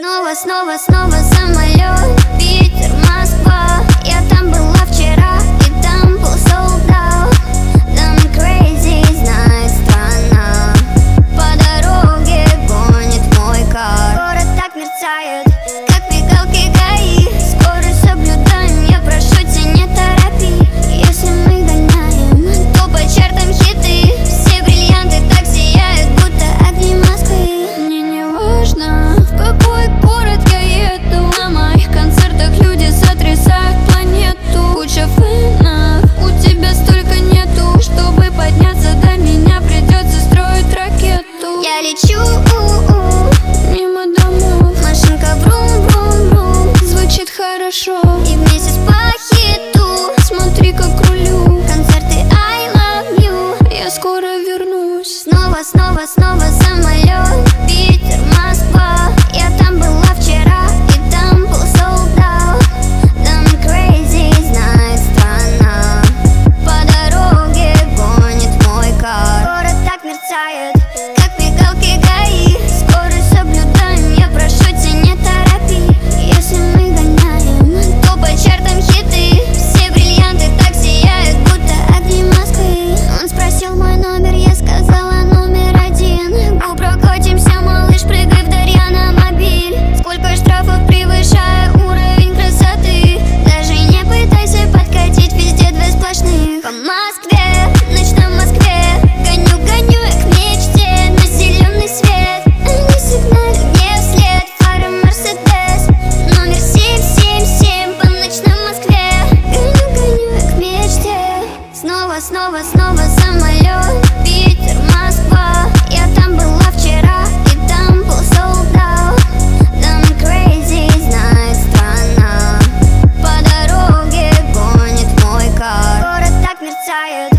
Снова самолет, Питер, Москва. Я там была вчера, и там был sold out. Там crazy, знает страна. По дороге гонит мой кар. Город так мерцает, как мигалки ГАИ. Скорость соблюдаем, я прошу тебя, не торопи. Если мы гоняем, то по чартам хиты. Все бриллианты так сияют, будто огни Москвы. Мне не важно, в какой город я еду. На моих концертах люди сотрясают планету. Куча фенов, у тебя столько нету. Чтобы подняться до меня, придется строить ракету. Я лечу мимо домов, машинка брум-брум-брум, звучит хорошо. И вместе по хиту, смотри, как рулю. Концерты I love you, я скоро вернусь. Снова самолет, Питер, Москва. Я там была вчера, и там был sold out. Там crazy, знает страна. По дороге гонит мой кар. Город так мерцает, как мигалки ГАИ. Скорость соблюдаем, я прошу тебя, не торопи. Если мы гоняем, то по чартам хиты. Все бриллианты так сияют, будто огни Москвы. Он спросил мой номер, я сказала номер 1. Прокатимся, малыш, прыгай в Дарья на мобиль. Сколько штрафов, превышая уровень красоты. Даже не пытайся подкатить, везде две сплошных. По Москве, ночной Москве, гоню я к мечте на зеленый свет. Они сигналят мне вслед, фары Мерседес. Номер 777 по ночной Москве. Гоню я к мечте. Снова самолет, Питер, Москва. Я там была вчера, и там был sold out. Там crazy, знает страна. По дороге гонит мой кар. Город так мерцает,